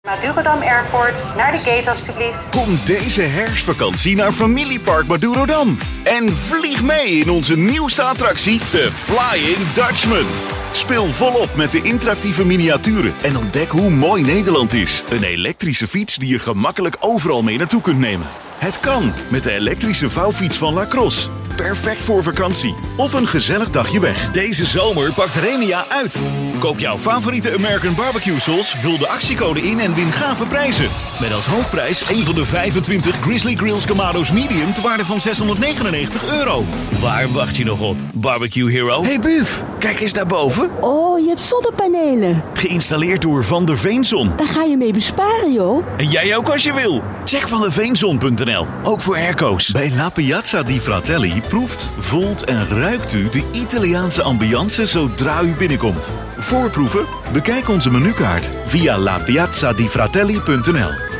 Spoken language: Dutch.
Madurodam Airport, naar de gate alstublieft. Kom deze herfstvakantie naar Familiepark Madurodam. En vlieg mee in onze nieuwste attractie, de Flying Dutchman. Speel volop met de interactieve miniaturen en ontdek hoe mooi Nederland is. Een elektrische fiets die je gemakkelijk overal mee naartoe kunt nemen. Het kan met de elektrische vouwfiets van Lacrosse. Perfect voor vakantie of een gezellig dagje weg. Deze zomer pakt Remia uit. Koop jouw favoriete American barbecue sauce, vul de actiecode in en win gave prijzen. Met als hoofdprijs een van de 25 Grizzly Grills Camado's Medium ter waarde van €699. Waar wacht je nog op? Barbecue Hero? Hey Buf, kijk eens daarboven. Oh, je hebt zonnepanelen. Geïnstalleerd door Van der Veenzon. Daar ga je mee besparen, joh. En jij ook als je wil. Check vanderveenzon.nl. Ook voor airco's. Bij La Piazza di Fratelli proeft, voelt en ruikt u de Italiaanse ambiance zodra u binnenkomt. Voorproeven? Bekijk onze menukaart via lapiazzadifratelli.nl.